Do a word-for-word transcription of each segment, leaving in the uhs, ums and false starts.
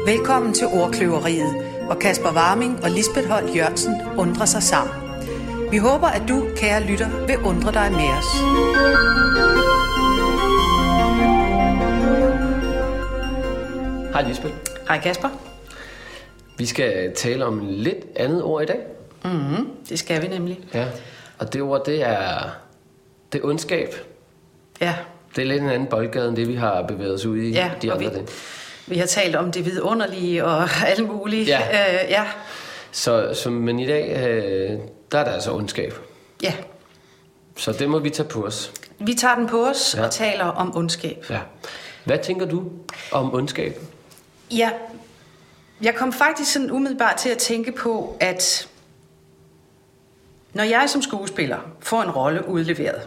Velkommen til Ordkløveriet, hvor Kasper Warming og Lisbeth Holt Jørgensen undrer sig sammen. Vi håber, at du, kære lytter, vil undre dig med os. Hej Lisbeth. Hej Kasper. Vi skal tale om lidt andet ord i dag. Mm-hmm, det skal vi nemlig. Ja, og det ord, det er, det er ondskab. Ja. Det er lidt en anden boldgade, end det vi har bevæget os ud i ja, de andre vi, dage. Vi har talt om det vidunderlige og alt muligt. Ja. Øh, ja. Så, så, men i dag, øh, der er der altså ondskab. Ja. Så det må vi tage på os. Vi tager den på os Ja. og taler om ondskab. Ja. Hvad tænker du om ondskab? Ja, jeg kom faktisk sådan umiddelbart til at tænke på, at når jeg som skuespiller får en rolle udleveret,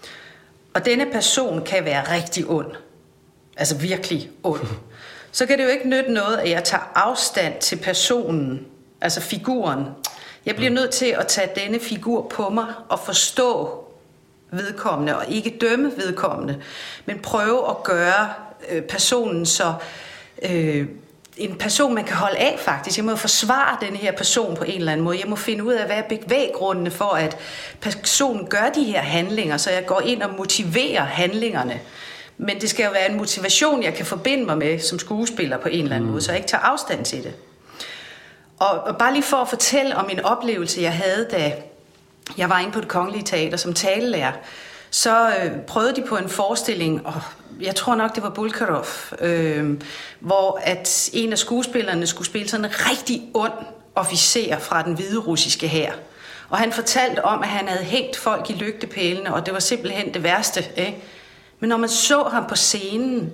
og denne person kan være rigtig ond, altså virkelig ond, så kan det jo ikke nytte noget, at jeg tager afstand til personen, altså figuren. Jeg bliver nødt til at tage denne figur på mig og forstå vedkommende, og ikke dømme vedkommende, men prøve at gøre øh, personen så øh, en person, man kan holde af faktisk. Jeg må forsvare denne her person på en eller anden måde. Jeg må finde ud af, hvad er bevæggrundene for, at personen gør de her handlinger, så jeg går ind og motiverer handlingerne. Men det skal jo være en motivation, jeg kan forbinde mig med som skuespiller på en eller anden mm. måde, så jeg ikke tager afstand til det. Og, og bare lige for at fortælle om en oplevelse, jeg havde, da jeg var inde på Det Kongelige Teater som talelærer, så øh, prøvede de på en forestilling, og jeg tror nok, det var Bulgakov, øh, hvor at en af skuespillerne skulle spille sådan en rigtig ond officer fra den hvide russiske hær. Og han fortalte om, at han havde hængt folk i lygtepælene, og det var simpelthen det værste. Ikke? Men når man så ham på scenen,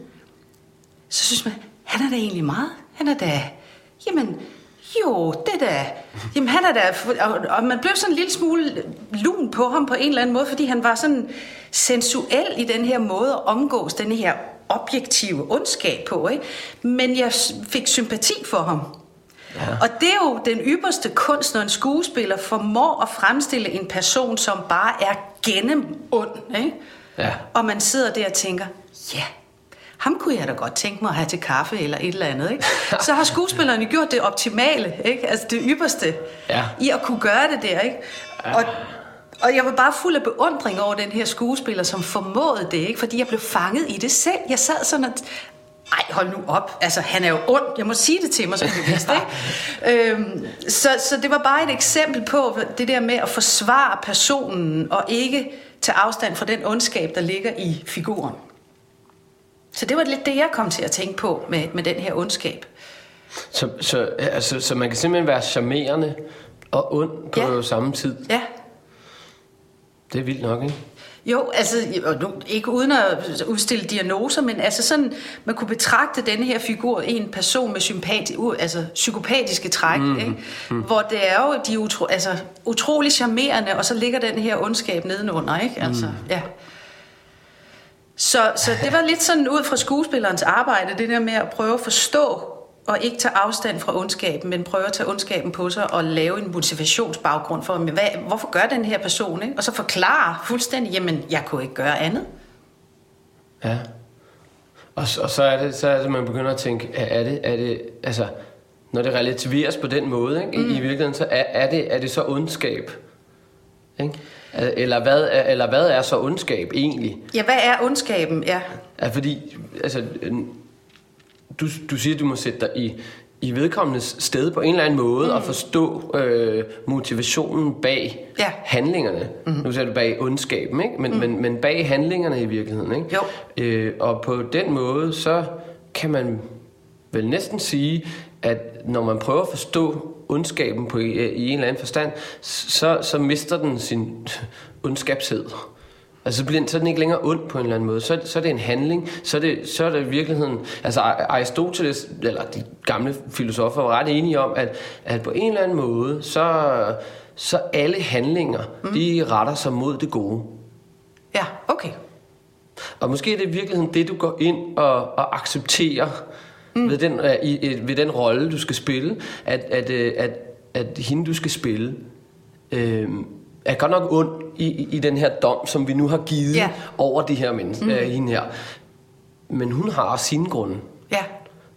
så synes man, han er da egentlig meget. Han er da, jamen, jo, det da. Jamen, han er da, og, og man blev sådan en lille smule lun på ham på en eller anden måde, fordi han var sådan sensuel i den her måde at omgås den her objektive ondskab på, ikke? Men jeg fik sympati for ham. Ja. Og det er jo den ypperste kunst, når en skuespiller formår at fremstille en person, som bare er gennem ond, ikke? Ja. Og man sidder der og tænker, ja, ham kunne jeg da godt tænke mig at have til kaffe eller et eller andet, ikke? Så har skuespillerne gjort det optimale, ikke? Altså det ypperste, ja. I at kunne gøre det der, ikke? Ja. Og, og jeg var bare fuld af beundring over den her skuespiller, som formåede det, ikke? Fordi jeg blev fanget i det selv. Jeg sad sådan og... Ej, hold nu op. Altså, han er jo ond. Jeg må sige det til mig, som det vidste, ikke? øhm, så, så det var bare et eksempel på det der med at forsvare personen, og ikke tage afstand fra den ondskab, der ligger i figuren. Så det var lidt det, jeg kom til at tænke på med, med den her ondskab. Så, så, altså, så man kan simpelthen være charmerende og ond på ja. samme tid? Ja. Det er vildt nok, ikke? Jo, altså ikke uden at udstille diagnoser, men altså sådan, man kunne betragte denne her figur en person med sympati, altså psykopatiske træk, mm, ikke? Mm. Hvor det er jo de utro, altså, utrolig charmerende, og så ligger den her ondskab nedenunder, ikke? Altså, mm. ja. Så, så det var lidt sådan ud fra skuespillerens arbejde, det der med at prøve at forstå og ikke tage afstand fra ondskaben, men prøve at tage ondskaben på sig og lave en motivationsbaggrund for, hvad, hvorfor gør den her person, ikke? Og så forklare fuldstændig, jamen, jeg kunne ikke gøre andet. Ja. Og, og så er det, så er det, man begynder at tænke, er det, er det, altså, når det relativeres på den måde, ikke? Mm. I virkeligheden, så er, er, det, er det så ondskab, ikke? Eller hvad, er, eller hvad er så ondskab egentlig? Ja, hvad er ondskaben, ja. Ja, fordi, altså, du, du siger, at du må sætte dig i, i vedkommendes sted på en eller anden måde, mm. og forstå øh, motivationen bag ja. handlingerne. Mm. Nu siger du bag ondskaben, ikke? Men, mm. men, men bag handlingerne i virkeligheden, ikke? Jo. Øh, og på den måde, så kan man vel næsten sige, at når man prøver at forstå ondskaben på, i, i en eller anden forstand, så, så mister den sin ondskabshed. Altså så bliver den, så er den ikke længere ond på en eller anden måde. Så, så er det en handling. Så er det, så er det i virkeligheden... Altså Aristoteles, eller de gamle filosofer, var ret enige om, at, at på en eller anden måde, så, så alle handlinger, mm. de retter sig mod det gode. Ja, okay. Og måske er det i virkeligheden det, du går ind og, og accepterer mm. ved, den, uh, i, ved den rolle, du skal spille, at, at, at, at, at hende, du skal spille... Øh, er godt nok ond i, i, i den her dom, som vi nu har givet yeah. over de her mennesker, mm. øh, hende her. Men hun har også sine grunde. Ja.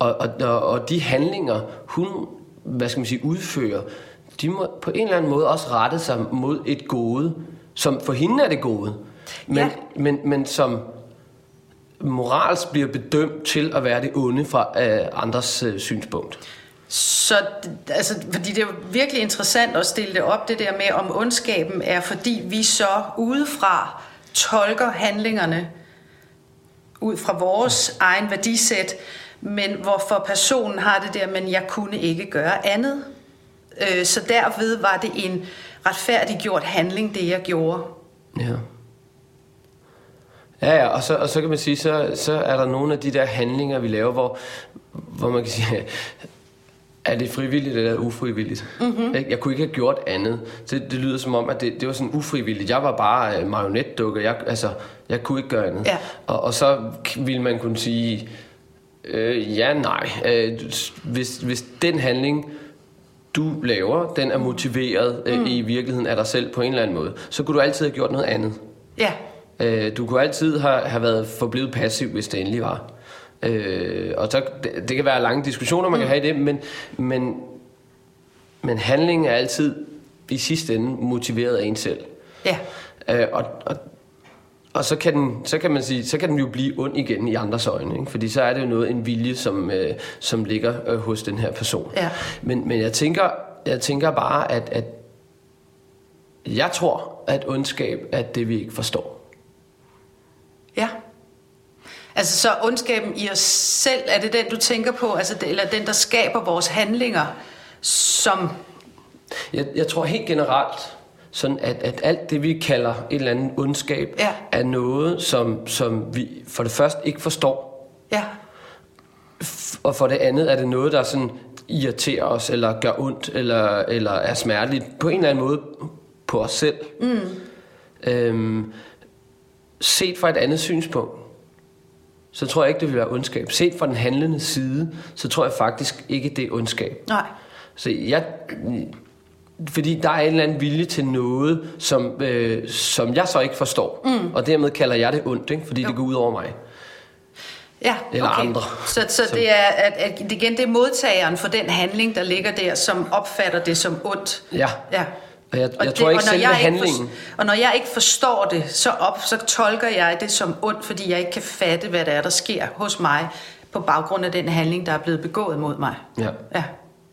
Og, og, og de handlinger, hun, hvad skal man sige, udfører, de må på en eller anden måde også rette sig mod et gode, som for hende er det gode, men, ja. men, men som moralsk bliver bedømt til at være det onde fra øh, andres øh, synspunkt. Så, altså, fordi det er jo virkelig interessant at stille det op, det der med, om ondskaben er, fordi vi så udefra tolker handlingerne ud fra vores egen værdisæt, men hvorfor personen har det der, men jeg kunne ikke gøre andet. Øh, så derved var det en retfærdiggjort handling, det jeg gjorde. Ja. Ja, ja, og så, og så kan man sige, så, så er der nogle af de der handlinger, vi laver, hvor, hvor man kan sige, er det frivilligt eller ufrivilligt? Mm-hmm. Jeg kunne ikke have gjort andet. Det, det lyder som om, at det, det var sådan ufrivilligt. Jeg var bare marionetdukke. Jeg, altså, jeg kunne ikke gøre andet. Ja. Og, og så ville man kunne sige, øh, ja, nej. Øh, hvis, hvis den handling, du laver, den er motiveret øh, mm. i virkeligheden af dig selv på en eller anden måde, så kunne du altid have gjort noget andet. Ja. Øh, du kunne altid have, have været forblevet passiv, hvis det endelig var. Øh, og så, det, det kan være lange diskussioner, man mm. kan have i det, men, men, men handlingen er altid i sidste ende motiveret af en selv. Ja. Øh, og, og, og så kan den, så kan man sige, så kan den jo blive ond igen i andres øjne, ikke? Fordi så er det jo noget, en vilje, som, øh, som ligger øh, hos den her person. Ja. Men, men jeg tænker, jeg tænker bare, at, at jeg tror, at ondskab er det, vi ikke forstår. Ja. Altså så ondskaben i os selv, er det den, du tænker på? Altså, eller den, der skaber vores handlinger, som... Jeg, jeg tror helt generelt, sådan at, at alt det, vi kalder et eller andet ondskab, ja. er noget, som, som vi for det første ikke forstår. Ja. Og for det andet er det noget, der sådan irriterer os, eller gør ondt, eller, eller er smerteligt, på en eller anden måde på os selv. Mm. Øhm, set fra et andet synspunkt, så tror jeg ikke, det vil være ondskab. Set fra den handlende side, så tror jeg faktisk ikke, det er ondskab. Nej. Så jeg, fordi der er en eller anden vilje til noget, som, øh, som jeg så ikke forstår. Mm. Og dermed kalder jeg det ondt, ikke? Fordi jo. det går ud over mig. Ja, eller okay. andre. Så, så det er at, at igen, det er modtageren for den handling, der ligger der, som opfatter det som ondt. Ja. Ja. Og jeg, og jeg tror det, ikke selv handlingen. For, og når jeg ikke forstår det, så, op, så tolker jeg det som ondt, fordi jeg ikke kan fatte, hvad der er, der sker hos mig, på baggrund af den handling, der er blevet begået mod mig. Ja. Ja.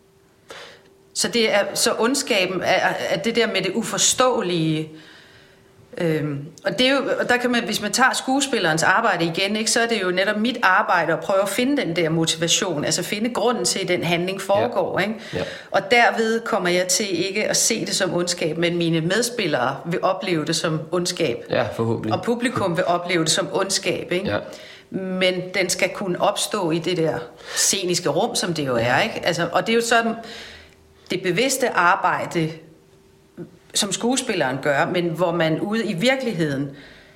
Så, det er, så ondskaben er, er det der med det uforståelige. Øhm, og, det er jo, og der kan man, hvis man tager skuespillerens arbejde igen, ikke, så er det jo netop mit arbejde at prøve at finde den der motivation, altså finde grunden til, at den handling foregår. Ja. Ikke? Ja. Og derved kommer jeg til ikke at se det som ondskab, men mine medspillere vil opleve det som ondskab. Ja, forhåbentlig. Og publikum vil opleve det som ondskab. Ikke? Ja. Men den skal kunne opstå i det der sceniske rum, som det jo er. Ikke? Altså, og det er jo sådan det bevidste arbejde, som skuespilleren gør, men hvor man ude i virkeligheden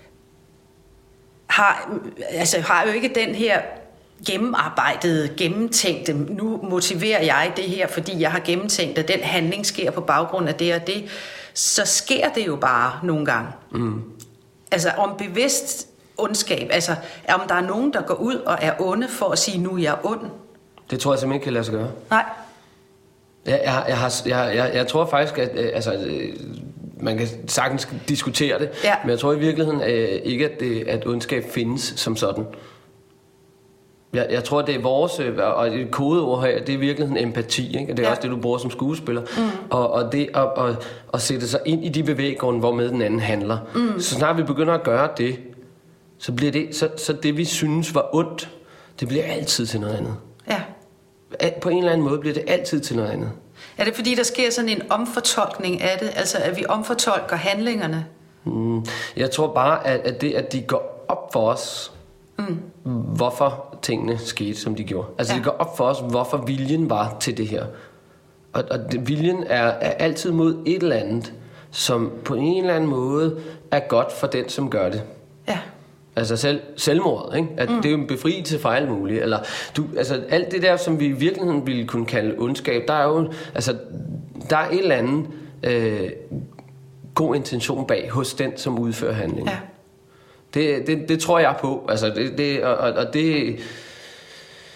har, altså har jo ikke den her gennemarbejdede, gennemtænkte, nu motiverer jeg det her, fordi jeg har gennemtænkt, at den handling sker på baggrund af det og det, så sker det jo bare nogle gange. Mm. Altså om bevidst ondskab, altså om der er nogen, der går ud og er onde for at sige, nu er jeg ond. Det tror jeg simpelthen ikke kan lade sig gøre. Nej. Jeg, jeg, jeg, har, jeg, jeg, jeg tror faktisk, at øh, altså, øh, man kan sagtens diskutere det, ja. men jeg tror i virkeligheden øh, ikke, at, det, at ondskab findes som sådan. Jeg, jeg tror, det er vores, øh, og et kodeord her, det er i virkeligheden empati, ikke? Det er ja. også det, du bruger som skuespiller. Mm. Og, og det at og, og sætte sig ind i de bevæggrunde, hvormed den anden handler. Mm. Så snart vi begynder at gøre det, så bliver det, så, så det vi synes var ondt, det bliver altid til noget andet. Ja. På en eller anden måde bliver det altid til noget andet. Er det fordi, der sker sådan en omfortolkning af det? Altså, at vi omfortolker handlingerne? Mm, jeg tror bare, at, at det, at de går op for os, mm. hvorfor tingene skete, som de gjorde. Altså, ja. det går op for os, hvorfor viljen var til det her. Og, og det, viljen er, er altid mod et eller andet, som på en eller anden måde er godt for den, som gør det. Ja. Altså selv, selvmordet, ikke? At mm. det er jo en befrielse fra alt muligt. Eller, du, altså, alt det der, som vi i virkeligheden ville kunne kalde ondskab, der er jo altså, der er et eller andet øh, god intention bag hos den, som udfører handlingen. Ja. Det, det, det tror jeg på. Altså, det, det, og, og det,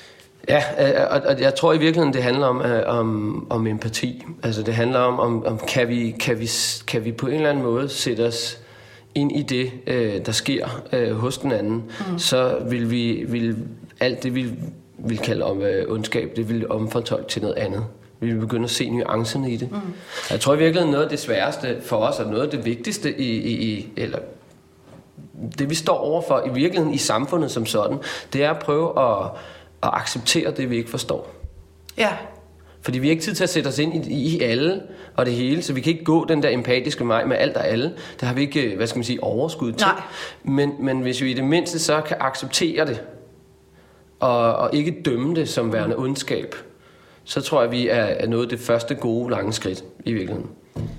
Ja, og, og jeg tror i virkeligheden, det handler om, om, om empati. Altså det handler om, om, om kan, vi, kan, vi, kan vi på en eller anden måde sætte os ind i det, der sker hos den anden, mm. så vil vi vil alt det, vi vil kalde om ondskab, det vil omfortolke til noget andet. Vi vil begynde at se nuancerne i det. Mm. Jeg tror i virkeligheden, noget af det sværeste for os, og noget af det vigtigste i, i, i eller det vi står overfor i virkeligheden i samfundet som sådan, det er at prøve at, at acceptere det, vi ikke forstår. Ja. Fordi vi har ikke tid til at sætte os ind i, i alle og det hele, så vi kan ikke gå den der empatiske vej med alt og alle. Det har vi ikke, hvad skal man sige, overskud til. Nej. Men, men hvis vi i det mindste så kan acceptere det, og, og ikke dømme det som værende ondskab, så tror jeg, vi er nået det første gode lange skridt i virkeligheden.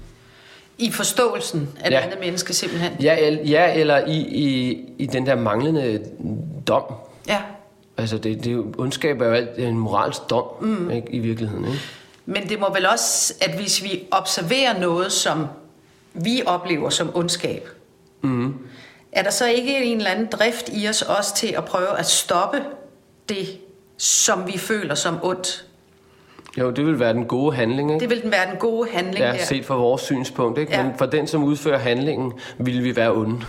I forståelsen af ja. det andet menneske simpelthen? Ja, el, ja eller i, i, i den der manglende dom. Ja. Altså, det, det, ondskab er jo alt en moralsk dom, mm. ikke, i virkeligheden. Ikke? Men det må vel også, at hvis vi observerer noget, som vi oplever som ondskab, mm. er der så ikke en eller anden drift i os også til at prøve at stoppe det, som vi føler som ondt? Jo, det vil være den gode handling, ikke? Det vil den være den gode handling, ja, der. set fra vores synspunkt, ikke? Ja. Men for den, som udfører handlingen, vil vi være onde.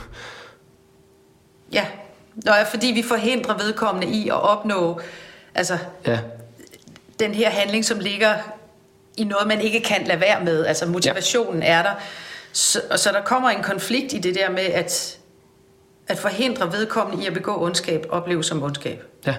Ja, Nå, fordi vi forhindrer vedkommende i at opnå altså, ja. den her handling, som ligger i noget, man ikke kan lade være med. Altså motivationen ja. er der. Så, og så der kommer en konflikt i det der med, at, at forhindre vedkommende i at begå ondskab, opleves som ondskab. Ja.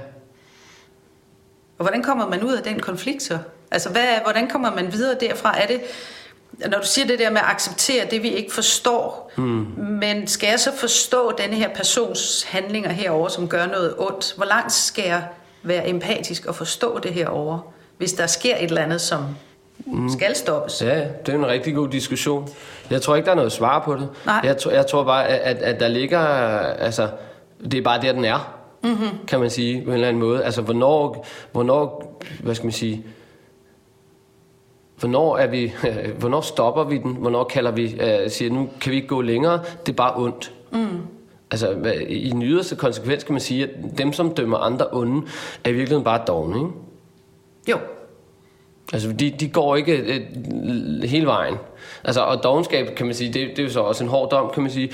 Og hvordan kommer man ud af den konflikt så? Altså, hvad, hvordan kommer man videre derfra? Er det, når du siger det der med at acceptere det, vi ikke forstår, hmm. men skal jeg så forstå denne her persons handlinger herover, som gør noget ondt? Hvor langt skal jeg være empatisk og forstå det herover, hvis der sker et eller andet, som hmm. skal stoppes? Ja, det er en rigtig god diskussion. Jeg tror ikke, der er noget svar på det. Nej. Jeg, tror, jeg tror bare, at, at der ligger, altså, det er bare der, den er. Mm-hmm. Kan man sige på en eller anden måde. Altså hvornår, hvornår, hvad skal man sige, hvornår er vi, hvornår stopper vi den, hvornår kalder vi, uh, siger nu kan vi ikke gå længere, det er bare ondt. Mm. Altså i den yderste konsekvens kan man sige, at dem som dømmer andre onde, er i virkeligheden bare dovne, ikke? Jo. Altså de, de går ikke et, et, hele vejen. Altså og dovenskab kan man sige, det, det er jo så også en hård dom, kan man sige.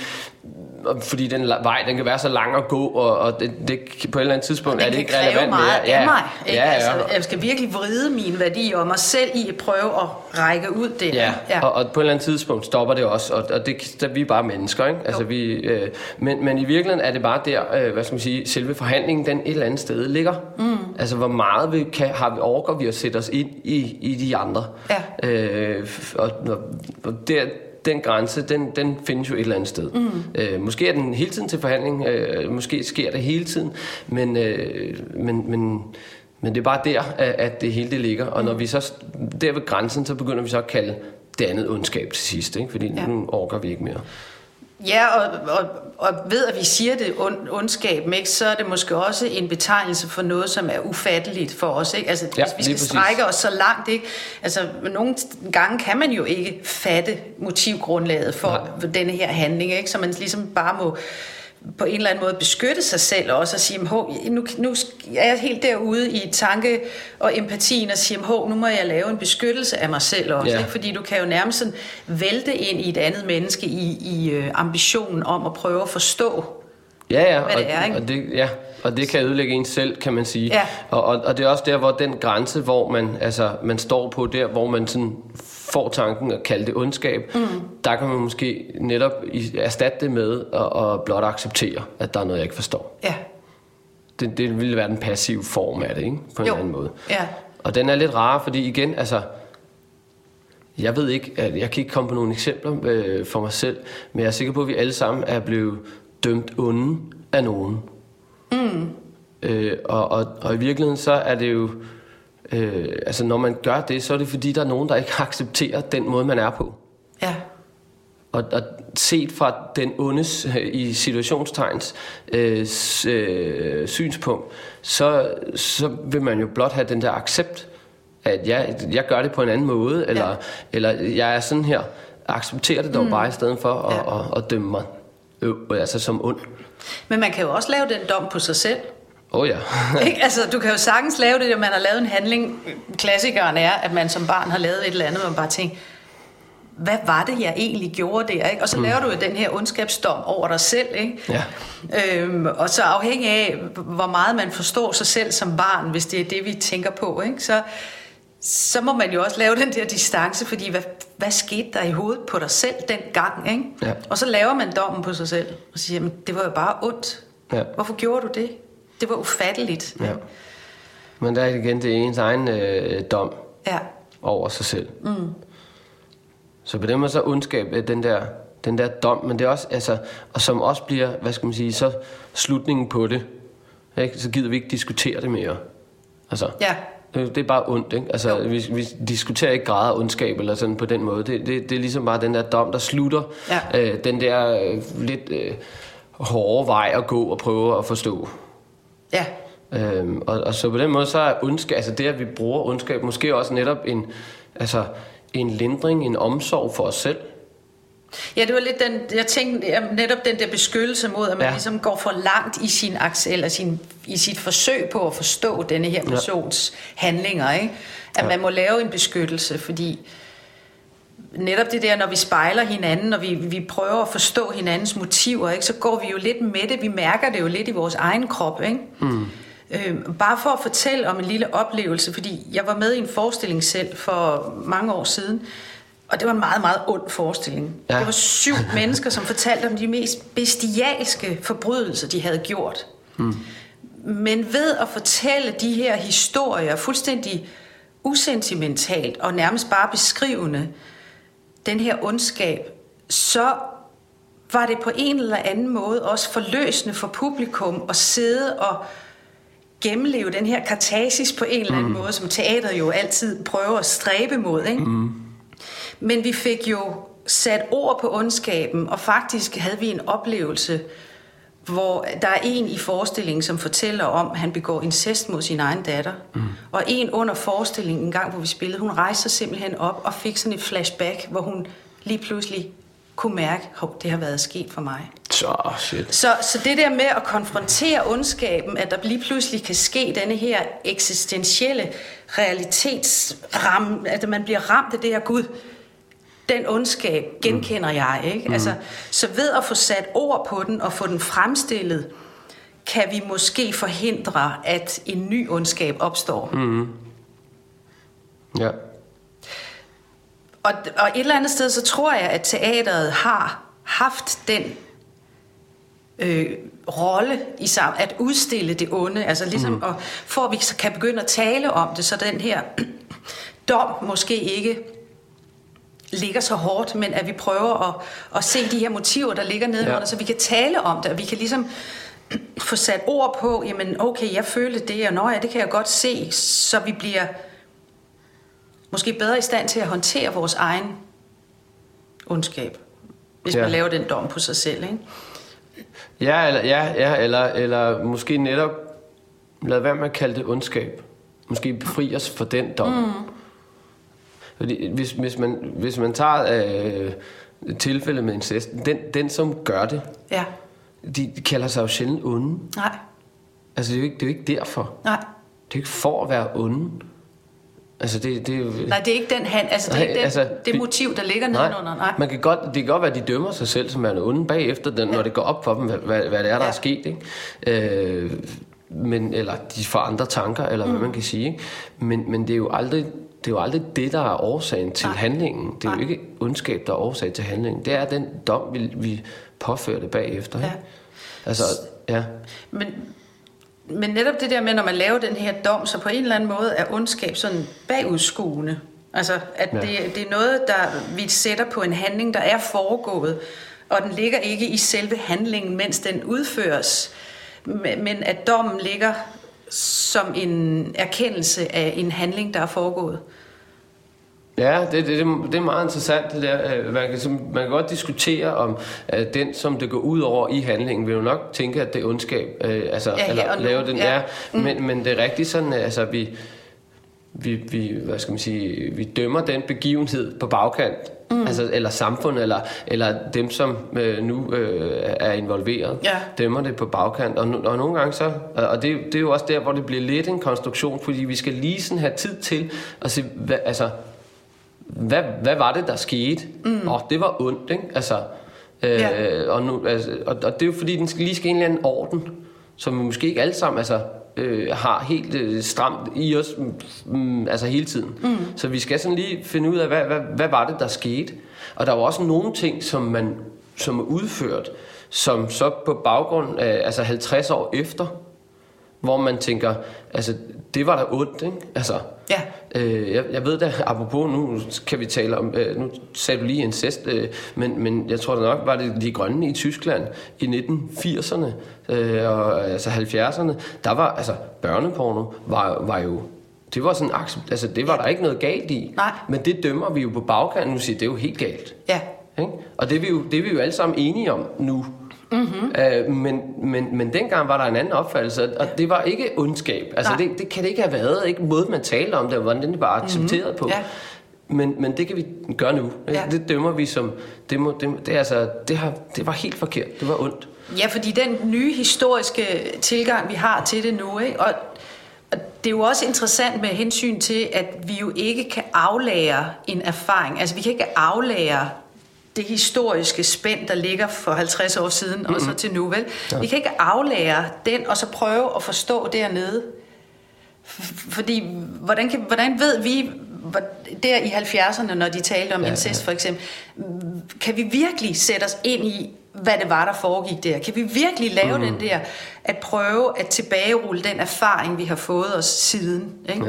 Fordi den vej, den kan være så lang at gå, og, og det, det, på et eller andet tidspunkt er det ikke relevant mere. Det kan kræve meget af mig. Ja, ja, altså, ja. Jeg skal virkelig vride min værdi og mig selv i at prøve at række ud det. Ja, ja. Og, og på et eller andet tidspunkt stopper det også, og, og det, der, vi er bare mennesker, ikke? Altså, vi, øh, men, men i virkeligheden er det bare der, øh, hvad skal man sige, selve forhandlingen, den et eller andet sted ligger. Mm. Altså, hvor meget vi kan, har vi overgår vi at sætte os ind i, i de andre. Ja. Øh, og, og der... Den grænse, den, den findes jo et eller andet sted. Mm. Øh, måske er den hele tiden til forhandling, øh, måske sker det hele tiden, men, øh, men, men, men det er bare der, at det hele det ligger. Og når vi så der ved grænsen, så begynder vi så at kalde det andet ondskab til sidst, ikke? Fordi ja. nu orker vi ikke mere. Ja, og, og, og ved at vi siger det ond, ondskab, ikke, så er det måske også en betegnelse for noget, som er ufatteligt for os. Ikke? Altså, ja, hvis vi skal strække os så langt, ikke? Altså, nogle gange kan man jo ikke fatte motivgrundlaget for Nej. denne her handling, ikke? Så man ligesom bare må på en eller anden måde beskytte sig selv også og sige, nu, nu er jeg helt derude i tanke og empatien og sige, nu må jeg lave en beskyttelse af mig selv også, ja. ikke? Fordi du kan jo nærmest sådan vælte ind i et andet menneske i, i ambitionen om at prøve at forstå, ja, ja, hvad og, det er, ikke? Og det, ja, og det kan ødelægge en selv, kan man sige. Ja. Og, og, og det er også der, hvor den grænse, hvor man, altså, man står på der, hvor man sådan får tanken at kalde det ondskab, mm. der kan man måske netop erstatte det med at, at blot acceptere, at der er noget, jeg ikke forstår. Ja. Det, det ville være den passive form af det, ikke? På en jo. eller anden måde. Ja. Og den er lidt rar, fordi igen, altså, jeg ved ikke, at jeg kan ikke komme på nogle eksempler øh, for mig selv, men jeg er sikker på, at vi alle sammen er blevet dømt onde af nogen. Mm. Øh, og, og, og i virkeligheden så er det jo, øh, altså når man gør det, så er det fordi, der er nogen, der ikke accepterer den måde, man er på. Ja. Og, og set fra den ondes, i situationstegns, øh, øh, synspunkt, så, så vil man jo blot have den der accept, at jeg, jeg gør det på en anden måde, eller, ja. eller jeg er sådan her, accepterer det dog mm. bare i stedet for at, ja. at, at dømme mig øh, altså som ond. Men man kan jo også lave den dom på sig selv. Åh Åh oh, ja. Ikke? Altså, du kan jo sagtens lave det, at man har lavet en handling. Klassikeren er, at man som barn har lavet et eller andet, og man bare tænker, hvad var det, jeg egentlig gjorde der? Ikke? Og så mm. laver du jo den her ondskabsdom over dig selv. Ikke? Ja. Øhm, og så afhængig af, hvor meget man forstår sig selv som barn, hvis det er det, vi tænker på, ikke? Så, så må man jo også lave den der distance, fordi hvad, hvad skete der i hovedet på dig selv dengang? Ikke? Ja. Og så laver man dommen på sig selv, og siger, men det var jo bare ondt. Ja. Hvorfor gjorde du det? Det var ufatteligt. Ja. Men der er igen det ens egen øh, dom ja. over sig selv. Mm. Så på den måde så ondskab den der, den der dom, men det er også, altså, og som også bliver, hvad skal man sige, så slutningen på det, ikke? Så gider vi ikke diskutere det mere. Altså, ja. det er bare ondt, ikke? Altså, vi, vi diskuterer ikke grader af ondskab eller sådan på den måde. Det, det, det er ligesom bare den der dom, der slutter ja. øh, den der øh, lidt øh, hårde vej at gå og prøve at forstå. Ja. Øhm, og, og så på den måde så er ondskab, altså det at vi bruger ondskab måske også netop en, altså en lindring, en omsorg for os selv. Ja, det var lidt den, jeg tænkte netop den der beskyttelse mod, at man ja. ligesom går for langt i sin aks, eller sin, i sit forsøg på at forstå denne her persons ja. handlinger, ikke? At ja. man må lave en beskyttelse, fordi netop det der, når vi spejler hinanden, og vi, vi prøver at forstå hinandens motiver, ikke? Så går vi jo lidt med det, vi mærker det jo lidt i vores egen krop, ikke? Mm. Øh, bare for at fortælle om en lille oplevelse, fordi jeg var med i en forestilling selv for mange år siden, og det var en meget, meget ond forestilling. Ja. Det var syv mennesker, som fortalte om de mest bestialske forbrydelser, de havde gjort. Mm. Men ved at fortælle de her historier fuldstændig usentimentalt og nærmest bare beskrivende, den her ondskab, så var det på en eller anden måde også forløsende for publikum at sidde og gennemleve den her katarsis på en eller anden mm. måde, som teateret jo altid prøver at stræbe mod, ikke? Mm. Men vi fik jo sat ord på ondskaben, og faktisk havde vi en oplevelse, hvor der er en i forestillingen, som fortæller om, at han begår incest mod sin egen datter. Mm. Og en under forestillingen, en gang hvor vi spillede, hun rejste simpelthen op og fik sådan et flashback, hvor hun lige pludselig kunne mærke, at det har været sket for mig. Så, shit. Så, så det der med at konfrontere ondskaben, at der lige pludselig kan ske denne her eksistentielle realitetsramme, at man bliver ramt af det her, Gud, den ondskab genkender mm. jeg, ikke? Mm. Altså, så ved at få sat ord på den og få den fremstillet, kan vi måske forhindre, at en ny ondskab opstår. Mm. Ja. Og, og et eller andet sted, så tror jeg, at teateret har haft den øh, rolle i sammen, at udstille det onde, altså ligesom, mm. og for at vi så kan begynde at tale om det, så den her dom måske ikke ligger så hårdt, men at vi prøver at, at se de her motiver, der ligger nedenunder, ja. Så vi kan tale om det, og vi kan ligesom få sat ord på, jamen okay, jeg følte det, og nå ja, det kan jeg godt se, så vi bliver måske bedre i stand til at håndtere vores egen ondskab, hvis ja. man laver den dom på sig selv, ikke? Ja, eller, ja, ja, eller, eller måske netop lad være med at kalde det ondskab. Måske befri os for den dom. Mm. Fordi hvis, hvis, man, hvis man tager øh, et tilfælde med incest, den, den som gør det, ja. de, de kalder sig jo sjældent onde. Nej. Altså det er jo ikke, det er jo ikke derfor. Nej. Det er jo ikke for at være onde. Altså det, det er jo... Nej, det er ikke den han, altså det er nej, ikke den, altså, det motiv, der ligger nedenunder. Nej. Man kan godt, det kan godt være, at de dømmer sig selv som er en onde bagefter, den, ja. når det går op for dem, hvad, hvad det er, der ja. er sket, ikke? Øh, men, eller de får andre tanker, eller mm. hvad man kan sige, ikke? Men, men det er jo aldrig... Det er jo aldrig det, der er årsagen til Nej. handlingen. Det er Nej. jo ikke ondskab, der er årsag til handlingen. Det er den dom, vi, vi påfører det bagefter. Ja. Altså, ja. Men, men netop det der med, når man laver den her dom, så på en eller anden måde er ondskab sådan bagudskuende. Altså, at ja. det, det er noget, der vi sætter på en handling, der er foregået, og den ligger ikke i selve handlingen, mens den udføres. Men at dommen ligger som en erkendelse af en handling, der er foregået. Ja, det, det, det er meget interessant det der. Man kan, man kan godt diskutere om at den, som det går ud over i handlingen, vil jo nok tænke, at det er ondskab. Altså, ja, eller ja, lave den ja. ja. Mm. Men, men det er rigtigt sådan, altså vi, vi, vi, hvad skal man sige, vi dømmer den begivenhed på bagkant, mm. altså, eller samfundet, eller, eller dem, som øh, nu øh, er involveret, ja. dømmer det på bagkant. Og, og nogle gange så, og det, det er jo også der, hvor det bliver lidt en konstruktion, fordi vi skal lige sådan have tid til at se, hvad, altså, hvad, hvad var det, der skete? Mm. Og det var ondt, ikke? Altså, øh, ja. og, nu, altså, og, og det er jo fordi, den skal lige skal en eller anden orden, som vi måske ikke alle sammen altså, øh, har helt øh, stramt i os mm, altså hele tiden. Mm. Så vi skal sådan lige finde ud af, hvad, hvad, hvad var det, der skete. Og der var også nogle ting, som man som er udført, som så på baggrund af altså halvtreds år efter, hvor man tænker, altså det var da ondt, ikke? Altså, ja. øh, jeg, jeg ved da, apropos, nu kan vi tale om, øh, nu sagde du lige incest, øh, men, men jeg tror da nok, var det de grønne i Tyskland i nitten firserne øh, og altså halvfjerdserne, der var, altså børneporno var, var jo, det var sådan, altså det var der ikke noget galt i. Nej. Men det dømmer vi jo på bagkanten, nu siger det er jo helt galt. Ja. Ikke? Og det er, vi jo, det er vi jo alle sammen enige om nu. Mm-hmm. Uh, men, men, men dengang var der en anden opfattelse, og det var ikke ondskab. Altså det, det kan det ikke have været, ikke måden man talte om det, hvordan det var accepteret mm-hmm. på. Ja. Men, men det kan vi gøre nu. Ja. Det dømmer vi som det, må, det, det, altså, det, har, det var helt forkert. Det var ondt. Ja, fordi den nye historiske tilgang vi har til det nu, ikke? Og, og det er jo også interessant med hensyn til, at vi jo ikke kan aflære en erfaring. Altså vi kan ikke aflære det historiske spænd, der ligger for halvtreds år siden, mm-hmm. og så til nu, vel? Ja. Vi kan ikke aflære den, og så prøve at forstå dernede. Fordi, hvordan, kan, hvordan ved vi, der i halvfjerdserne, når de talte om ja, incest for eksempel, kan vi virkelig sætte os ind i, hvad det var, der foregik der? Kan vi virkelig lave mm. den der, at prøve at tilbagerulle den erfaring, vi har fået os siden, ikke? Ja.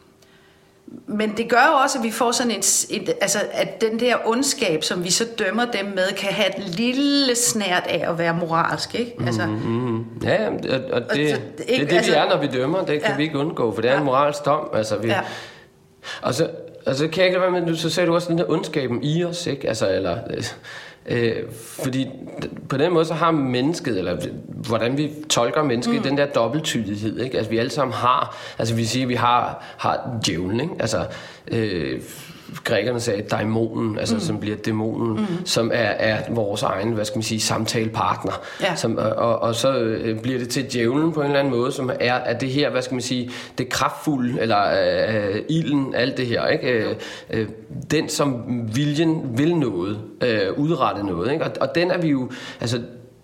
Men det gør jo også, at vi får sådan en, et, altså at den der ondskab, som vi så dømmer dem med, kan have et lille snært af at være moralsk, ikke? Altså, mm-hmm. Ja, og, og det, og så, ikke, det er det, altså, vi er, når vi dømmer. Det kan ja. vi ikke undgå, for det er ja. en moralsk dom. Altså, vi, ja. Og så, og så kan jeg ikke lade være med, så ser du også den der ondskaben i os, ikke? Altså, eller... Øh, fordi på den måde så har mennesket, eller hvordan vi tolker mennesket, mm. den der dobbelttydighed, ikke? Altså vi alle sammen har, altså vi siger, vi har, har djævlen, ikke? Altså øh, grækerne sagde daimonen, altså mm. som bliver dæmonen, mm. som er, er vores egen, hvad skal man sige, samtalepartner. Ja. Som, og, og, og så øh, bliver det til djævlen på en eller anden måde, som er, er det her, hvad skal man sige, det kraftfulde, eller øh, ilden, alt det her, ikke? Øh, øh, den, som viljen vil noget, øh, udrette noget, ikke? Og, og den er vi jo, altså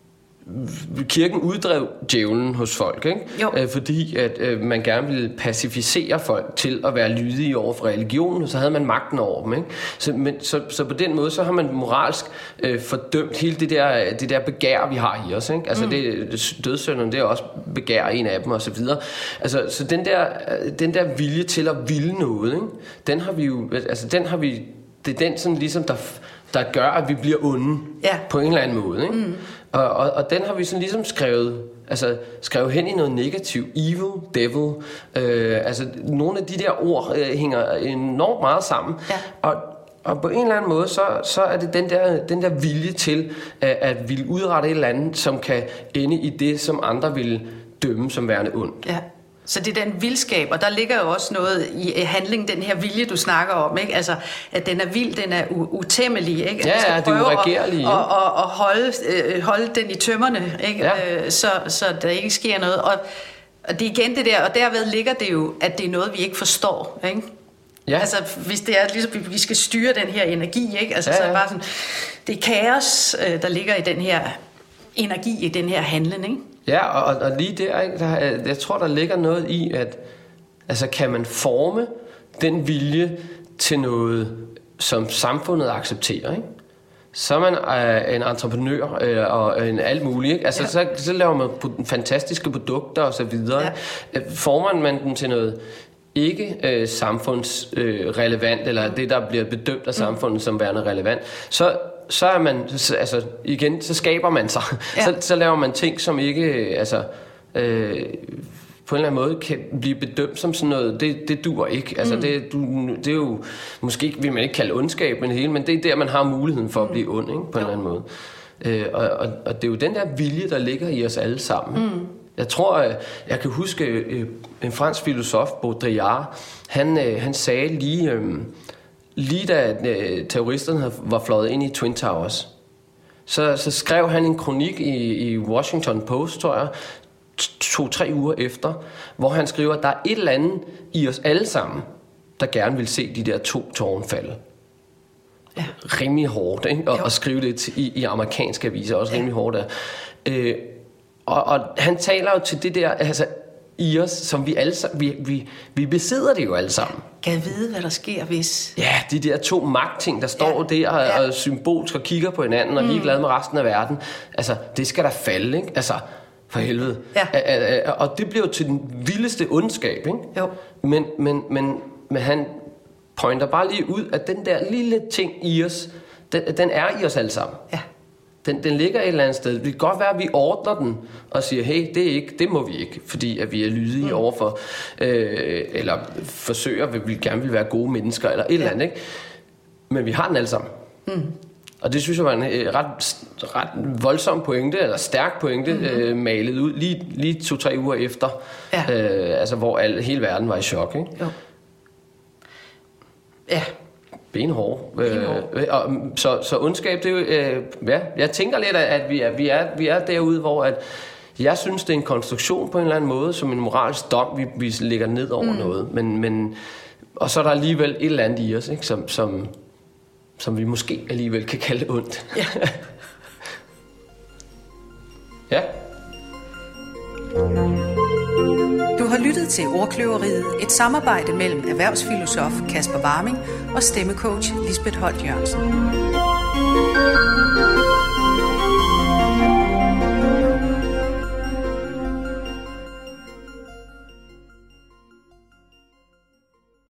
kirken uddrev djævlen hos folk, ikke? Æ, fordi at øh, man gerne ville pacificere folk til at være lydige over for religionen, og så havde man magten over dem, ikke? Så, men, så, så på den måde så har man moralsk øh, fordømt hele det der, det der begær vi har i os, ikke? Altså mm. det, dødssynderne, det er også begær en af dem og så videre. Altså så den der den der vilje til at ville noget, ikke? Den har vi jo, altså den har vi, det er den sådan ligesom der der gør at vi bliver onde ja. på en eller anden måde, ikke? Mm. Og, og, og den har vi sådan ligesom skrevet, altså skrevet hen i noget negativt. Evil, devil. Øh, altså nogle af de der ord øh, hænger enormt meget sammen. Ja. Og, og på en eller anden måde, så, så er det den der, den der vilje til at, at ville udrette et eller andet, som kan ende i det, som andre vil dømme som værende ondt. Ja. Så det er den vildskab, og der ligger jo også noget i handlingen, den her vilje, du snakker om, ikke? Altså, at den er vild, den er u- utæmmelig, ikke? Ja, ja, det er uregerlige. Og, og, og holde, øh, holde den i tømmerne, ikke? Ja. Øh, så, så der ikke sker noget. Og, og det er igen det der, og derved ligger det jo, at det er noget, vi ikke forstår, ikke? Ja. Altså, hvis det er ligesom, vi skal styre den her energi, ikke? Altså, ja, ja. Så er det bare sådan, det er kaos, der ligger i den her energi, i den her handling, ikke? Ja, og, og lige der, ikke, der, jeg tror, der ligger noget i, at altså, kan man forme den vilje til noget, som samfundet accepterer, ikke? Så er man øh, en entreprenør øh, og en alt muligt, ikke? Altså, ja. så, så laver man fantastiske produkter og så videre. Ja. Former man den til noget ikke øh, samfundsrelevant, øh, eller det, der bliver bedømt af samfundet mm. som værende relevant, så så er man, altså igen, så skaber man sig. Ja. Så, så laver man ting, som ikke, altså, øh, på en eller anden måde kan blive bedømt som sådan noget, det, det duer ikke. Altså, mm. det, du, det er jo, måske vil man ikke kalde ondskab, men det hele, men det er der, man har muligheden for at blive ond, ikke? På en eller anden måde. Øh, og, og, og det er jo den der vilje, der ligger i os alle sammen. Mm. Jeg tror, jeg kan huske en fransk filosof, Baudrillard, han, han sagde lige, lige da terroristerne var fløjet ind i Twin Towers, så, så skrev han en kronik i, i Washington Post, tror jeg, to-tre uger efter, hvor han skriver, at der er et eller andet i os alle sammen, der gerne vil se de der to tårne falde. Ja. Rimelig hårdt, ikke? Og, og skrive det i, i amerikanske aviser, også ja. rimelig hårdt. Øh, og, og han taler jo til det der, altså i os, som vi alle sammen, vi, vi, vi besidder det jo alle sammen. Kan jeg vide, hvad der sker, hvis... Ja, de der to magtting, der står ja. der og, ja. og symbolsk og kigger på hinanden og mm. ligeglade med resten af verden. Altså, det skal der falde, ikke? Altså, for helvede. Ja. Og det bliver jo til den vildeste ondskab, ikke? Jo. Men, men, men, men han pointer bare lige ud, at den der lille ting i os, den, den er i os alle sammen. Ja. Den, den ligger et eller andet sted. Det kan godt være, at vi ordner den og siger, hey, det, er ikke, det må vi ikke, fordi at vi er lydige mm. overfor, øh, eller forsøger, at vi gerne vil være gode mennesker, eller et ja. eller andet, ikke? Men vi har den alle sammen. Mm. Og det synes jeg var en øh, ret, ret voldsom pointe, eller stærk pointe, mm-hmm. øh, malet ud lige, lige to-tre uger efter, ja. øh, altså hvor al, hele verden var i chok, ikke? Jo. Ja. Benhård. Benhård. Øh, og, så, så ondskab, det er jo, øh, ja, jeg tænker lidt, at vi er, vi er, vi er derude, hvor at jeg synes, det er en konstruktion på en eller anden måde, som en moralsk dom, vi, vi lægger ned over mm. noget. Men, men, og så er der alligevel et eller andet i os, ikke? Som, som, som vi måske alligevel kan kalde ondt. Ja. Ja. Du har lyttet til Ordkløveriet, et samarbejde mellem erhvervsfilosof Kasper Warming og stemmecoach Lisbeth Holt Jørgensen.